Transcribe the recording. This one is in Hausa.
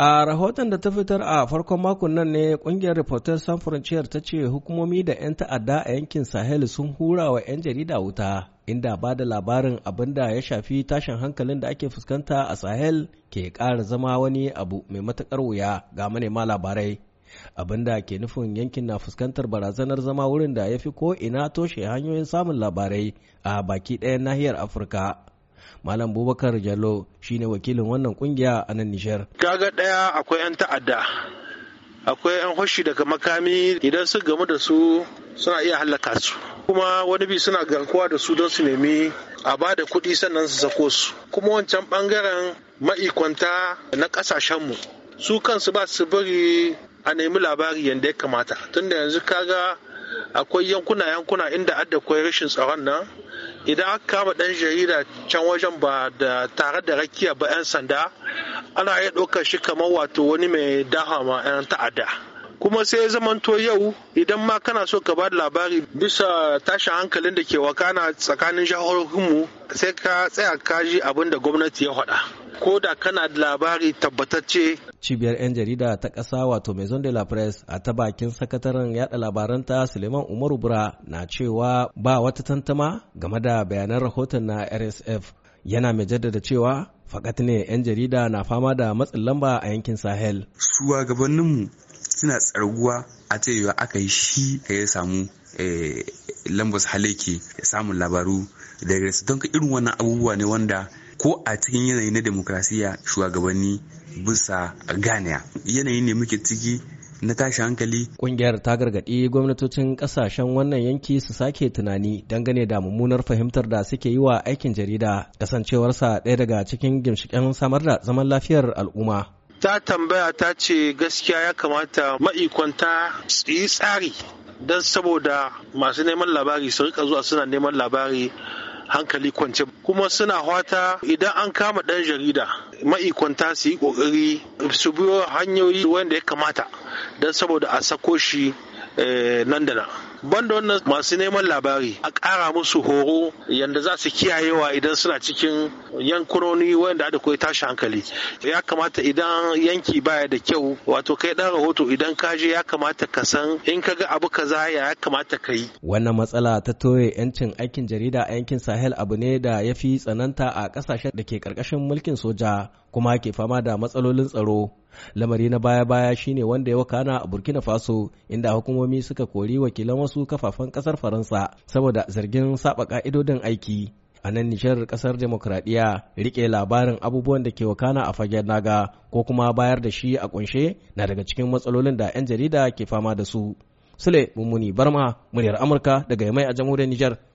A rahoton da ta fitar a farkon makon nan ne kungiyar Reporters Sans Frontières ta ce hukumomi da 'yan ta'adda a yankin Sahel sun hura wa 'yan jarida wuta, inda ba da labarin abin da ya shafi tashin hankalin da ake fuskanta a Sahel ke ƙara zama wani abu mai matuƙar wuya ga manema labarai. Abin da ke nufin yankin na fuskantar barazanar zama wurin da ya fi ko ina toshe hanyoyin samun labarai a baki ɗayan nahiyar Afirka. Malam Bubakar Jallo shine wakilin wannan kungiya a nan Nijar. Kaga ɗaya akwai 'yan ta'adda, akwai 'yan hoshi daga makami, idan su gamu da su suna iya hallaka su. Kuma wani bi suna garkuwa da su don su nemi a ba da kuɗi sannan su sako su. Kuma wancan ɓangaren ma'ikwanta na ƙasashenmu su kansu ba su bari a nemi labari yadda ya kamata. Tunda yanzu kaga akwai yankuna inda adda akwai rashin tsaron nan. Idan aka kama ɗan jarida can wajen ba da tare da rakiya ba 'yan sanda, ana iya ɗaukar shi kamar wato wani mai daha ma 'yan ta'adda. Kuma sai ya zamanto yau idan ma kana so ka ba da labari bisa tashin hankalin da ke wakana tsakanin jihohinmu, sai ka tsaya ka ji abin da gwamnati ya faɗa. Ko da kana da labari tabbatacce. Cibiyar 'yan jarida ta ƙasa wato Maison de la Presse a ta bakin sakataren yada labaranta Suleiman Umaru Bura na cewa ba wata tantama game da bayanan rahoton na RSF. Yana mai jaddada cewa fakat ne 'yan jarida na fama da matsin lamba a yankin Sahel. Shugabanninmu suna tsarguwa a cewa aka yi shi ya samu lambas halake ya samun labaru daga don ka irin wannan abubuwa ne wanda ko a cikin yanayi na demokrasiya shugabanni bisa ganiya yanayi ne muke ciki na tashi hankali. Kungiyar ta gargaɗi gwamnatocin ƙasashen wannan yanki su sake tunani dangane da mummunar fahimtar da suke yi wa aikin jarida, kasancewarsa ɗaya daga cikin ginshiƙen samar da zaman lafiyar al'umma. Ta tambaya ta ce gaskiya ya kamata ma'ikwanta su yi tsari don saboda masu neman labari su rika zuwa suna neman labari hankali kwance, kuma suna fata idan an kama ɗan jarida ma'ikwanta su yi ƙoƙari su biyo hanyoyi wanda ya kamata don saboda a sako shi nan da nan. Banda wannan masu neman labari a ƙara musu horo yadda za su kiyayewa idan suna cikin yankunoni wanda da kai tashi hankali. Ya kamata idan yanki baya da kyau, wato kai ɗan rahoto idan ka je ya kamata ka san in ka ga abu kaza ya kamata ka yi. Wannan matsala ta toye 'yancin aikin jarida a yankin Sahel abu ne da ya fi tsananta a ƙasashen da ke ƙarƙashin mulkin soja kuma ke fama da matsalolin tsaro. Lamari na baya-baya shine wanda ya wakana a Burkina Faso, inda hukumomi suka kori wakilan wasu kafafen kasar Faransa saboda zargin saba ka'idodin aiki. A nan Nijar kasar demokradiyya rike labarin abubuwan da ke wakana a fagen naga ko kuma bayar da shi a kunshe na daga cikin matsalolin da 'yan jarida ke fama da su. Sule Mummuni Barma, muryar Amurka daga Yamai a jamhuriyar Nijar.